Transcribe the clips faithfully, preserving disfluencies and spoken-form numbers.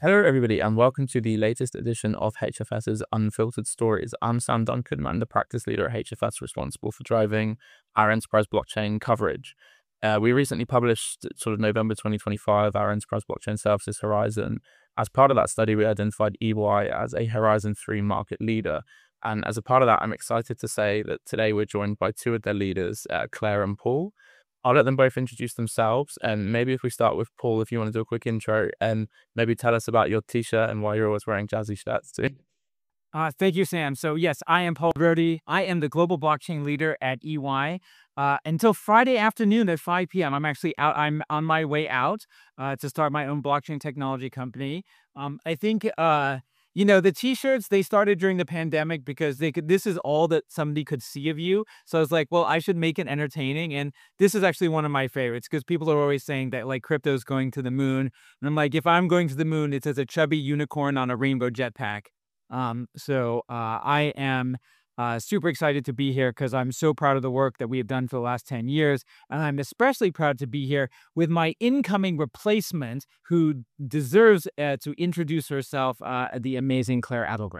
Hello, everybody, and welcome to the latest edition of HFS's Unfiltered Stories. I'm Sam Duncan. I'm the practice leader at H F S responsible for driving our enterprise blockchain coverage. Uh, we recently published, sort of November twenty twenty-five, our Enterprise Blockchain Services Horizon. As part of that study, we identified E Y as a Horizon three market leader. And as a part of that, I'm excited to say that today we're joined by two of their leaders, uh, Claire and Paul. I'll let them both introduce themselves, and maybe if we start with Paul, if you want to do a quick intro, and maybe tell us about your t-shirt and why you're always wearing jazzy shirts too. Uh, thank you, Sam. So yes, I am Paul Brody. I am the global blockchain leader at E Y. Uh, until Friday afternoon at five p m, I'm actually out. I'm on my way out uh, to start my own blockchain technology company. Um, I think uh, you know the T-shirts they started during the pandemic because they could. This is all that somebody could see of you. So I was like, well, I should make it entertaining, and this is actually one of my favorites because people are always saying that like crypto's going to the moon, and I'm like, if I'm going to the moon, it's as a chubby unicorn on a rainbow jetpack. Um, so uh, I am uh, super excited to be here because I'm so proud of the work that we have done for the last ten years. And I'm especially proud to be here with my incoming replacement who deserves uh, to introduce herself, uh, the amazing Claire Adelgren.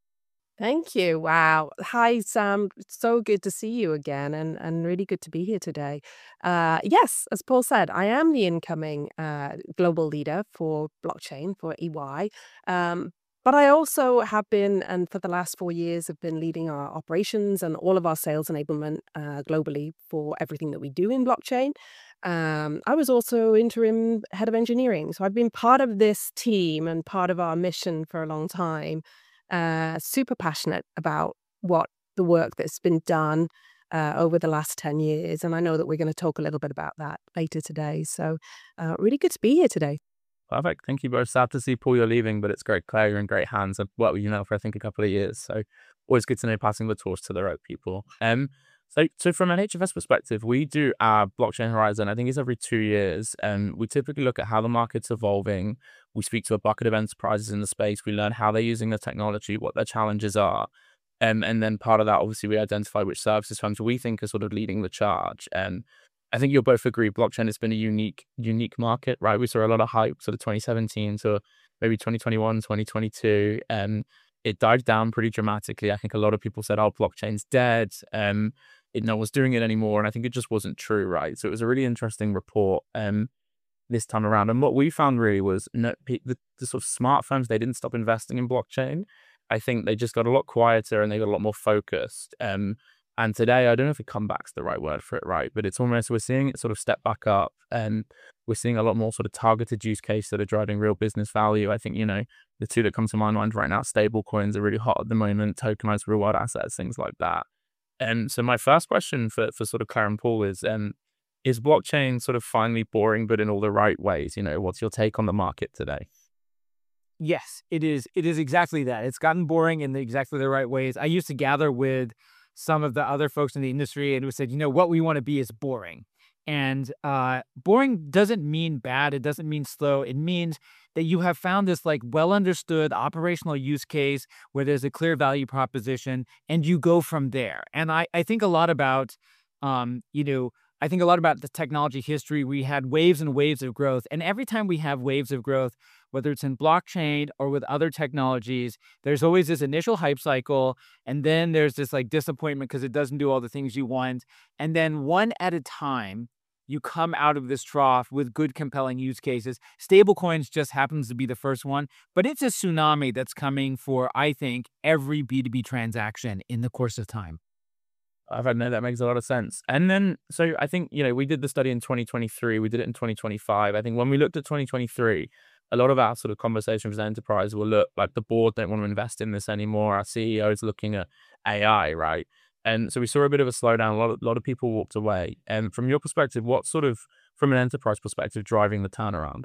Thank you. Wow. Hi, Sam. It's so good to see you again and, and really good to be here today. Uh, yes, as Paul said, I am the incoming uh, global leader for blockchain for E Y. Um, but I also have been, and for the last four years, have been leading our operations and all of our sales enablement uh, globally for everything that we do in blockchain. Um, I was also interim head of engineering. So I've been part of this team and part of our mission for a long time. Uh, super passionate about what the work that's been done uh, over the last ten years. And I know that we're going to talk a little bit about that later today. So uh, really good to be here today. Perfect. Thank you both. Sad to see Paul you're leaving, but it's great. Claire, you're in great hands. I've worked with you now for I think a couple of years, so always good to know passing the torch to the right people. Um, so so from an H F S perspective, we do our blockchain horizon. I think it's every two years, and we typically look at how the market's evolving. We speak to a bucket of enterprises in the space. We learn how they're using the technology, what their challenges are, um, and then part of that, obviously, we identify which services firms we think are sort of leading the charge. And I think you'll both agree blockchain has been a unique, unique market, right? We saw a lot of hype sort of twenty seventeen to maybe twenty twenty-one, twenty twenty-two, and it died down pretty dramatically. I think a lot of people said, oh, blockchain's dead. Um, it, no one's doing it anymore. And I think it just wasn't true, right? So it was a really interesting report um, this time around. And what we found really was no, the, the sort of smart firms, they didn't stop investing in blockchain. I think they just got a lot quieter and they got a lot more focused. Um, And today, I don't know if a comeback's the right word for it, right? But it's almost, we're seeing it sort of step back up, and we're seeing a lot more sort of targeted use case that are driving real business value. I think, you know, the two that come to my mind right now, stable coins are really hot at the moment, tokenized real world assets, things like that. And so my first question for, for sort of Claire and Paul is, um, is blockchain sort of finally boring, but in all the right ways? You know, what's your take on the market today? Yes, it is. It is exactly that. It's gotten boring in the, exactly the right ways. I used to gather with some of the other folks in the industry and who said, you know, what we want to be is boring. And uh, boring doesn't mean bad. It doesn't mean slow. It means that you have found this like well understood operational use case where there's a clear value proposition and you go from there. And I, I think a lot about, um, you know, I think a lot about the technology history. We had waves and waves of growth. And every time we have waves of growth, whether it's in blockchain or with other technologies, there's always this initial hype cycle. And then there's this like disappointment because it doesn't do all the things you want. And then one at a time, you come out of this trough with good, compelling use cases. Stablecoins just happens to be the first one, but it's a tsunami that's coming for, I think, every B two B transaction in the course of time. I've had no, that makes a lot of sense. And then, so I think, you know, we did the study in twenty twenty-three, we did it in twenty twenty-five. I think when we looked at twenty twenty-three, a lot of our sort of conversations with enterprise will look like the board don't want to invest in this anymore. Our C E O is looking at A I, right? And so we saw a bit of a slowdown. A lot of, a lot of people walked away. And from your perspective, what sort of, from an enterprise perspective, driving the turnaround?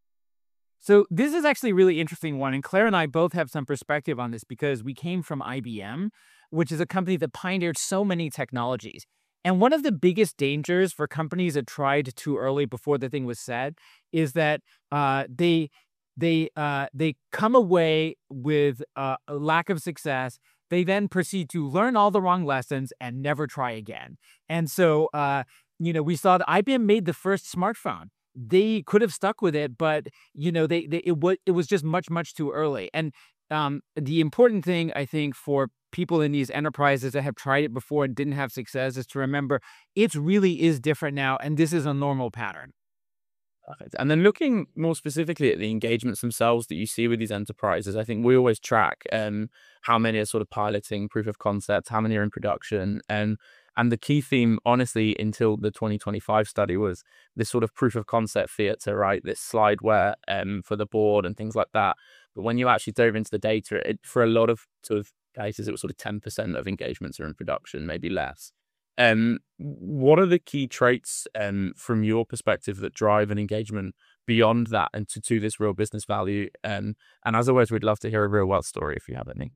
So this is actually a really interesting one. And Claire and I both have some perspective on this because we came from I B M, which is a company that pioneered so many technologies. And one of the biggest dangers for companies that tried too early before the thing was said is that uh, they they uh, they come away with uh, a lack of success. They then proceed to learn all the wrong lessons and never try again. And so, uh, you know, we saw that I B M made the first smartphone. they could have stuck with it, but you know, they, they it was it was just much much too early. And um, the important thing I think for people in these enterprises that have tried it before and didn't have success is to remember it really is different now, and this is a normal pattern. Perfect. And then looking more specifically at the engagements themselves that you see with these enterprises, I think we always track um, how many are sort of piloting proof of concept, how many are in production, and and the key theme, honestly, until the twenty twenty-five study was this sort of proof of concept theater, right? This slideware um, for the board and things like that. But when you actually dove into the data, it, for a lot of sort of cases, it was sort of ten percent of engagements are in production, maybe less. Um, what are the key traits um, from your perspective that drive an engagement beyond that and to, to this real business value? Um, and as always, we'd love to hear a real world story if you have any.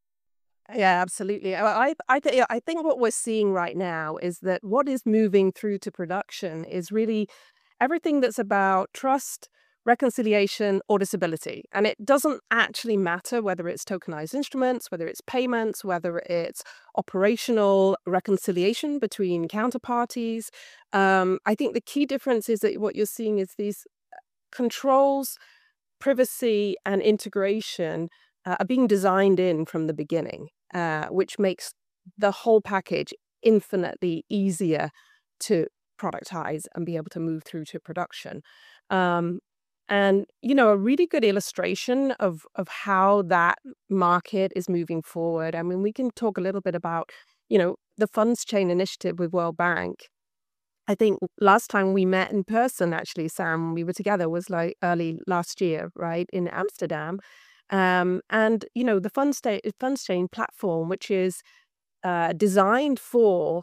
Yeah, absolutely. I I I, th- I think what we're seeing right now is that what is moving through to production is really everything that's about trust, reconciliation, auditability. And it doesn't actually matter whether it's tokenized instruments, whether it's payments, whether it's operational reconciliation between counterparties. Um, I think the key difference is that what you're seeing is these controls, privacy, and integration uh, are being designed in from the beginning, uh, which makes the whole package infinitely easier to productize and be able to move through to production. Um, and, you know, a really good illustration of, of how that market is moving forward. I mean, we can talk a little bit about, you know, the funds chain initiative with World Bank. I think last time we met in person, actually, Sam, we were together was like early last year, right, in Amsterdam. Um, and, you know, the funds, sta- funds chain platform, which is uh, designed for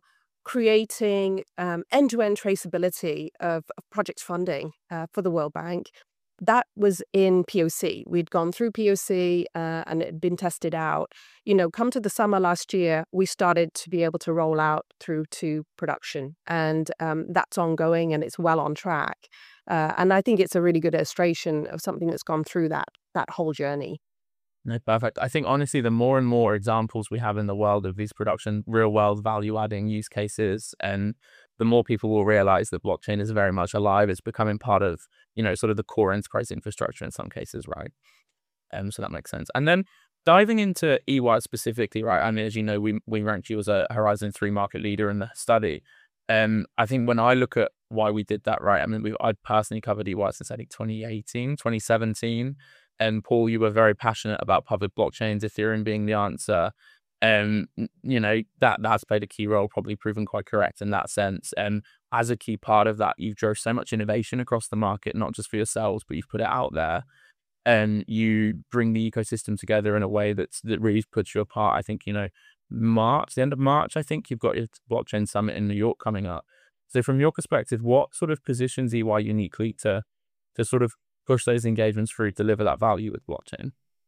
creating um, end-to-end traceability of, of project funding uh, for the World Bank. That was in P O C. We'd gone through P O C uh, and it had been tested out. You know, come to the summer last year, we started to be able to roll out through to production. And um, that's ongoing and it's well on track. Uh, and I think it's a really good illustration of something that's gone through that that whole journey. No, perfect. I think honestly, the more and more examples we have in the world of these production, real world value adding use cases, and the more people will realize that blockchain is very much alive. It's becoming part of, you know, sort of the core enterprise infrastructure in some cases, right? Um, so that makes sense. And then diving into E Y specifically, right? I mean, as you know, we we ranked you as a Horizon three market leader in the study. Um, I think when I look at why we did that, right? I mean, we I personally covered E Y since I think twenty eighteen, twenty seventeen. And Paul, you were very passionate about public blockchains, Ethereum being the answer. Um, n- you know, that that's played a key role, probably proven quite correct in that sense. And as a key part of that, you've drove so much innovation across the market, not just for yourselves, but you've put it out there. And you bring the ecosystem together in a way that's that really puts you apart. I think, you know, March, the end of March, I think you've got your blockchain summit in New York coming up. So from your perspective, what sort of positions E Y uniquely to to sort of push those engagements through, deliver that value with blockchain?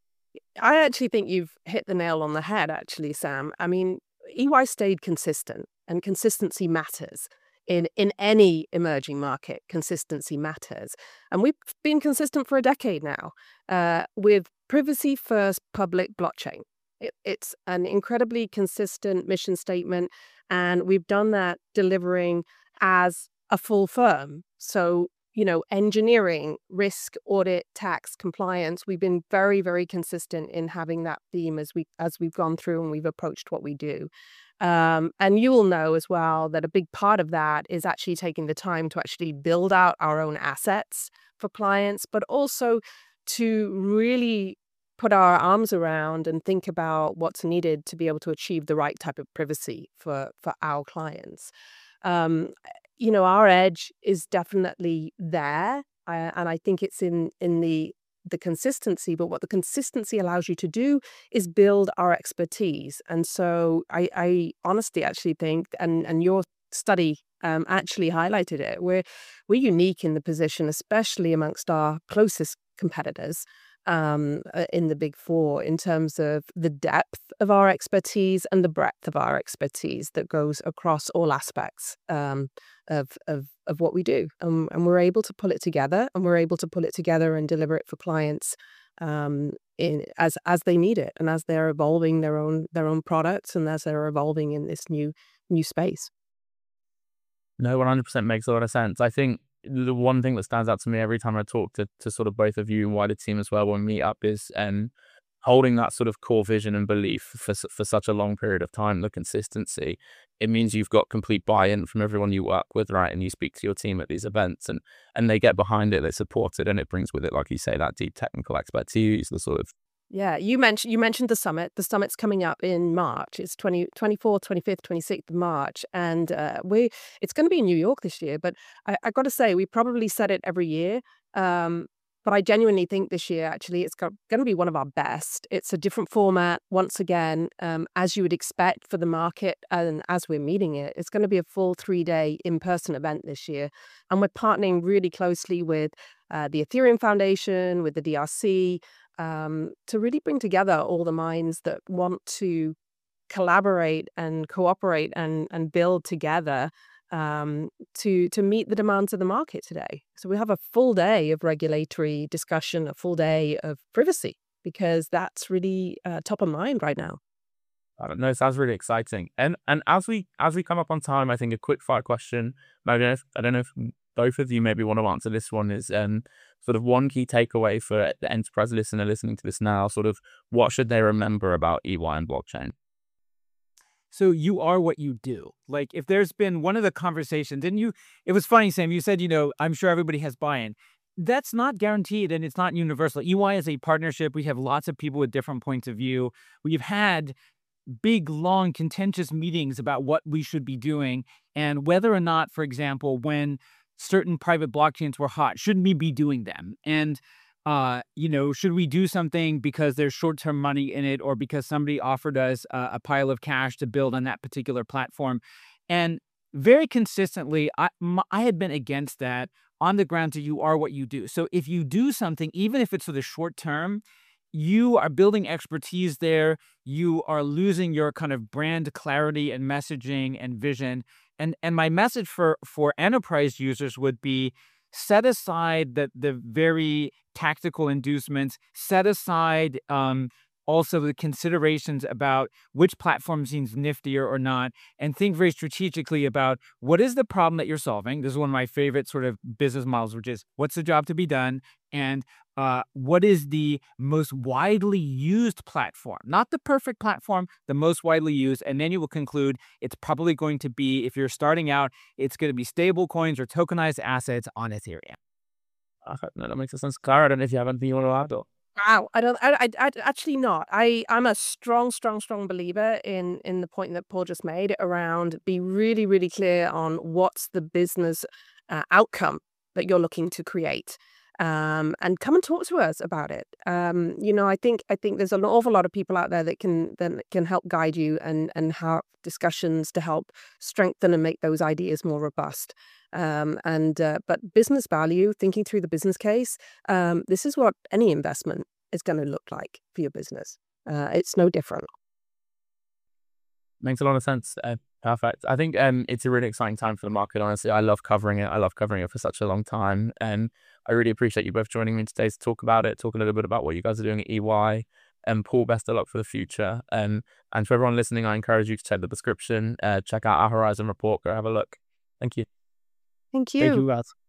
I actually think you've hit the nail on the head, actually, Sam. I mean, E Y stayed consistent, and consistency matters. In, in any emerging market, consistency matters. And we've been consistent for a decade now uh, with privacy first public blockchain. It, it's an incredibly consistent mission statement, and we've done that delivering as a full firm. So, you know, engineering, risk, audit, tax, compliance, we've been very, very consistent in having that theme as we as we've gone through and we've approached what we do. Um, and you will know as well that a big part of that is actually taking the time to actually build out our own assets for clients, but also to really put our arms around and think about what's needed to be able to achieve the right type of privacy for for our clients. Um, you know, our edge is definitely there, uh, and I think it's in in the the consistency. But what the consistency allows you to do is build our expertise. And so, I, I honestly actually think, and and your study um, actually highlighted it. We're we're unique in the position, especially amongst our closest competitors um, uh, in the big four, in terms of the depth of our expertise and the breadth of our expertise that goes across all aspects um, of, of of what we do. Um, and we're able to pull it together, and we're able to pull it together and deliver it for clients um, in as as they need it, and as they're evolving their own their own products, and as they're evolving in this new new space. No, one hundred percent makes a lot of sense. I think the one thing that stands out to me every time I talk to to sort of both of you and wider team as well when we meet up is um holding that sort of core vision and belief for s- for such a long period of time, the consistency. It means you've got complete buy-in from everyone you work with, right? And you speak to your team at these events, and and they get behind it, they support it, and it brings with it, like you say, that deep technical expertise, the sort of Yeah, you mentioned you mentioned the summit. The summit's coming up in March. It's twenty twenty fourth, twenty-fifth, twenty-sixth of March. And uh, we it's going to be in New York this year. But I, I got to say, we probably said it every year. Um, but I genuinely think this year, actually, it's going to be one of our best. It's a different format, once again, um, as you would expect for the market. And as we're meeting it, it's going to be a full three day in person event this year. And we're partnering really closely with uh, the Ethereum Foundation, with the D R C, um, to really bring together all the minds that want to collaborate and cooperate and and build together, um, to to meet the demands of the market today. So we have a full day of regulatory discussion, a full day of privacy, because that's really uh, top of mind right now. I don't know. It sounds really exciting. And and as we as we come up on time, I think a quick fire question. I don't know if, I don't know if both of you maybe want to answer this one. Is um sort of one key takeaway for the enterprise listener listening to this now. Sort of what should they remember about E Y and blockchain? So you are what you do. Like if there's been one of the conversations, didn't you? It was funny, Sam. You said, you know, I'm sure everybody has buy-in. That's not guaranteed and it's not universal. E Y is a partnership. We have lots of people with different points of view. We've had big, long, contentious meetings about what we should be doing and whether or not, for example, when certain private blockchains were hot, should we be doing them? And, uh, you know, should we do something because there's short-term money in it or because somebody offered us a, a pile of cash to build on that particular platform? And very consistently, I, m- I had been against that on the grounds that you are what you do. So if you do something, even if it's for the short term, you are building expertise there. You are losing your kind of brand clarity and messaging and vision. And and my message for for enterprise users would be set aside the the very tactical inducements. Set aside um, also the considerations about which platform seems niftier or not, and think very strategically about what is the problem that you're solving. This is one of my favorite sort of business models, which is what's the job to be done, and uh, what is the most widely used platform? Not the perfect platform, the most widely used. And then you will conclude it's probably going to be, if you're starting out, it's going to be stable coins or tokenized assets on Ethereum. Okay, no, that makes sense. Clara, I don't know if you have anything you want to add. Or... Wow, I don't, I, I, I actually not. I, I'm a strong, strong, strong believer in in the point that Paul just made around be really, really clear on what's the business uh, outcome that you're looking to create, um, and come and talk to us about it. Um, you know, I think I think there's an awful lot of people out there that can that can help guide you and and have discussions to help strengthen and make those ideas more robust. Um, and uh, but business value, thinking through the business case, um, this is what any investment is going to look like for your business. Uh, it's no different. Makes a lot of sense. Uh, perfect. I think um, it's a really exciting time for the market. Honestly, I love covering it. I love covering it for such a long time, and I really appreciate you both joining me today to talk about it, talk a little bit about what you guys are doing at E Y. And Paul, best of luck for the future. Um, and for everyone listening, I encourage you to check the description, uh, check out our Horizon report, go have a look. Thank you. Thank Thank you. you, guys.